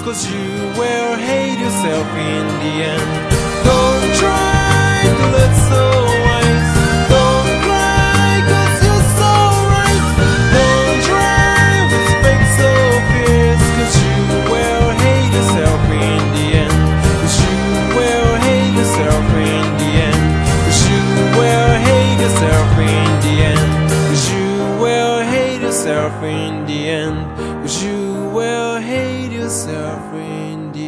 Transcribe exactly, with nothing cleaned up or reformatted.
'cause you will hate yourself in the end. Don't try to look so wise, don't cry 'cause you're so right. Don't try with fake so fierce, 'cause you will hate yourself in the end. 'Cause you will hate yourself in the end. 'Cause you will hate yourself in the end. 'Cause you will hate yourself in the end. 'Cause you will hate yourself in the end.